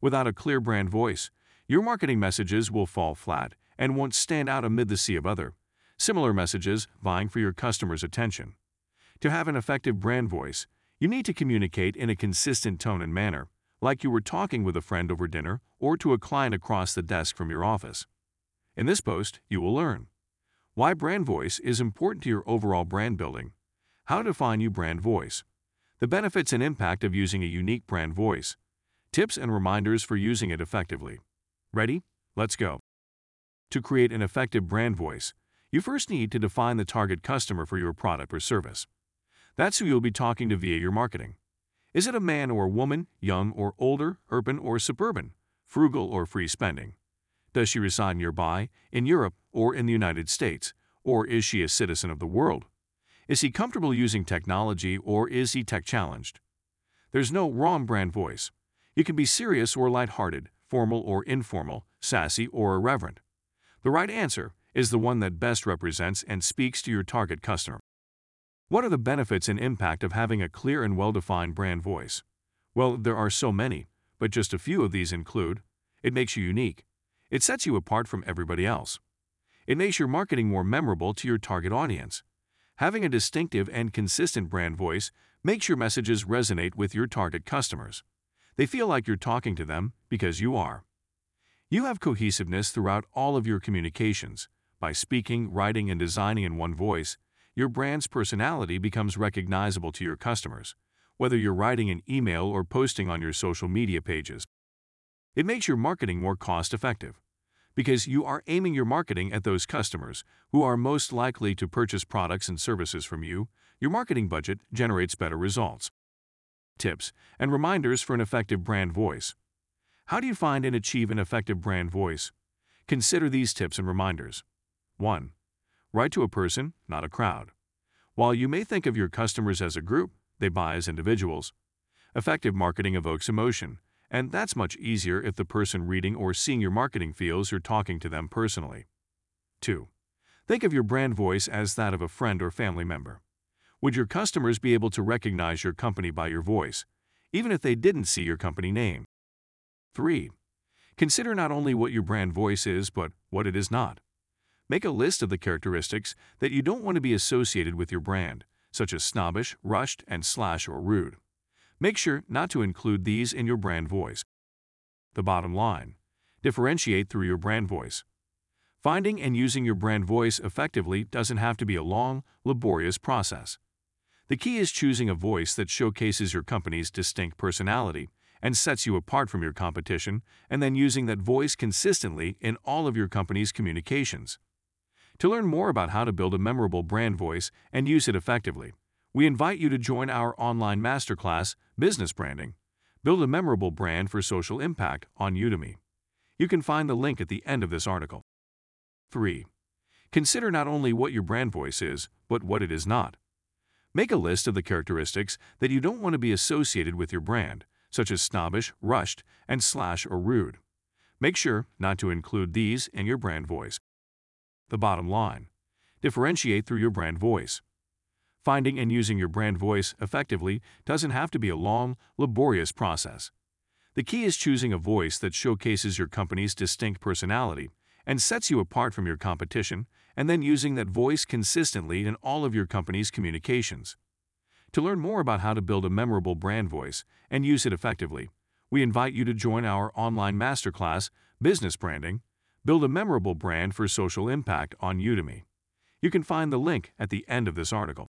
Without a clear brand voice, your marketing messages will fall flat and won't stand out amid the sea of other, similar messages vying for your customers' attention. To have an effective brand voice, you need to communicate in a consistent tone and manner, like you were talking with a friend over dinner or to a client across the desk from your office. In this post, you will learn why brand voice is important to your overall brand building, how to define your brand voice, the benefits and impact of using a unique brand voice, tips and reminders for using it effectively. Ready? Let's go. To create an effective brand voice, you first need to define the target customer for your product or service. That's who you'll be talking to via your marketing. Is it a man or a woman, young or older, urban or suburban, frugal or free spending? Does she reside nearby, in Europe or in the United States, or is she a citizen of the world? Is he comfortable using technology or is he tech-challenged? There's no wrong brand voice. You can be serious or lighthearted, formal or informal, sassy or irreverent. The right answer is the one that best represents and speaks to your target customer. What are the benefits and impact of having a clear and well-defined brand voice? Well, there are so many, but just a few of these include: it makes you unique. It sets you apart from everybody else. It makes your marketing more memorable to your target audience. Having a distinctive and consistent brand voice makes your messages resonate with your target customers. They feel like you're talking to them because you are. You have cohesiveness throughout all of your communications. By speaking, writing, and designing in one voice, your brand's personality becomes recognizable to your customers, whether you're writing an email or posting on your social media pages. It makes your marketing more cost-effective. Because you are aiming your marketing at those customers who are most likely to purchase products and services from you, your marketing budget generates better results. Tips and reminders for an effective brand voice. How do you find and achieve an effective brand voice? Consider these tips and reminders. 1. Write to a person, not a crowd. While you may think of your customers as a group, they buy as individuals. Effective marketing evokes emotion, and that's much easier if the person reading or seeing your marketing feels you're talking to them personally. 2. Think of your brand voice as that of a friend or family member. Would your customers be able to recognize your company by your voice, even if they didn't see your company name? 3. Consider not only what your brand voice is, but what it is not. Make a list of the characteristics that you don't want to be associated with your brand, such as snobbish, rushed, and slash or rude. Make sure not to include these in your brand voice. The bottom line: differentiate through your brand voice. Finding and using your brand voice effectively doesn't have to be a long, laborious process. The key is choosing a voice that showcases your company's distinct personality and sets you apart from your competition, and then using that voice consistently in all of your company's communications. To learn more about how to build a memorable brand voice and use it effectively, we invite you to join our online masterclass, Business Branding. Build a memorable brand for social impact on Udemy. You can find the link at the end of this article. 3. Consider not only what your brand voice is, but what it is not. Make a list of the characteristics that you don't want to be associated with your brand, such as snobbish, rushed, and slash or rude. Make sure not to include these in your brand voice. The bottom line: differentiate through your brand voice. Finding and using your brand voice effectively doesn't have to be a long, laborious process. The key is choosing a voice that showcases your company's distinct personality and sets you apart from your competition, and then using that voice consistently in all of your company's communications. To learn more about how to build a memorable brand voice and use it effectively, we invite you to join our online masterclass, Business Branding. Build a memorable brand for social impact on Udemy. You can find the link at the end of this article.